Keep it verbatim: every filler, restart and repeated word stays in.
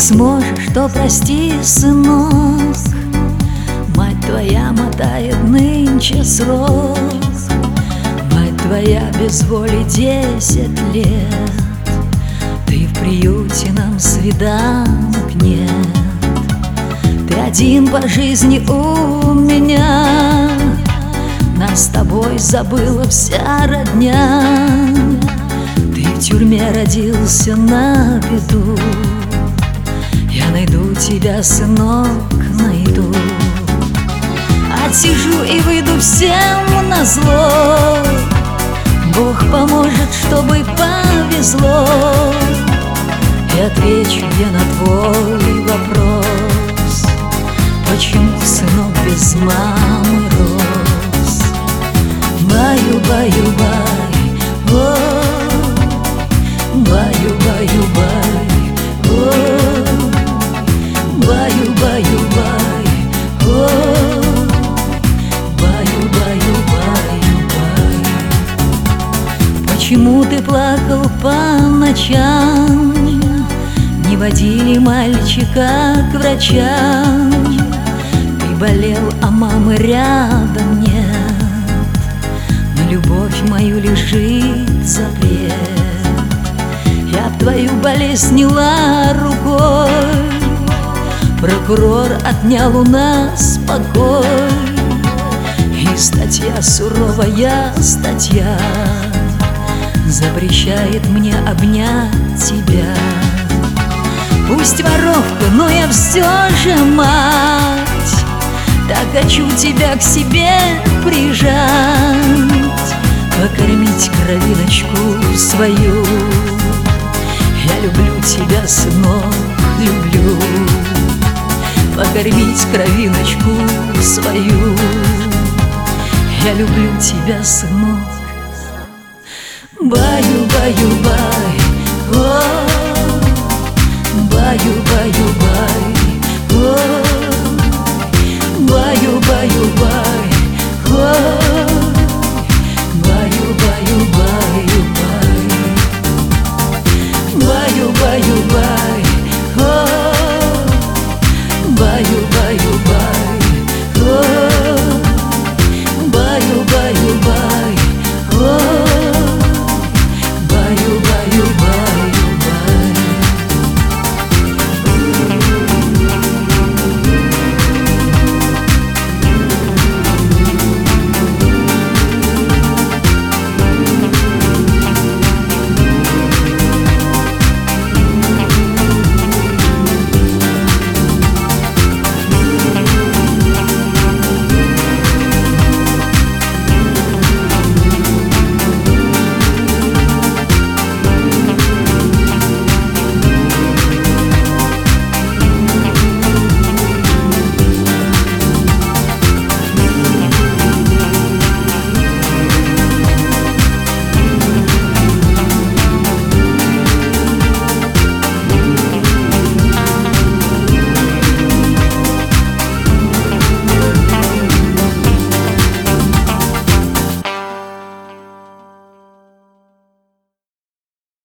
сможешь, то прости, сынок. Мать твоя мотает нынче срок. Мать твоя без воли десять лет. Ты в приюте, нам свиданок нет. Ты один по жизни у меня. Нас с тобой забыла вся родня. Ты в тюрьме родился на беду. Я найду тебя, сынок, найду. Отсижу и выйду всем назло. Бог поможет, чтобы повезло. И отвечу я на твой вопрос: почему сынок без мамы рос? Баю-баю-бай, о, баю-баю-бай, о, баю-баю-бай, о, баю-баю-баю-бай. Почему ты плакал по ночам? Не водили мальчика к врачам. Ты болел, а мамы рядом нет. На любовь мою лежит запрет. Я б твою болезнь сняла рукой. Прокурор отнял у нас покой. И статья, суровая статья, запрещает мне обнять тебя. Пусть воровка, но я все же мать. Так хочу тебя к себе прижать, покормить кровиночку свою. Я люблю тебя, сынок, люблю. Покормить кровиночку свою. Я люблю тебя, сынок. Баю-баю-бай, о, баю-баю-бай.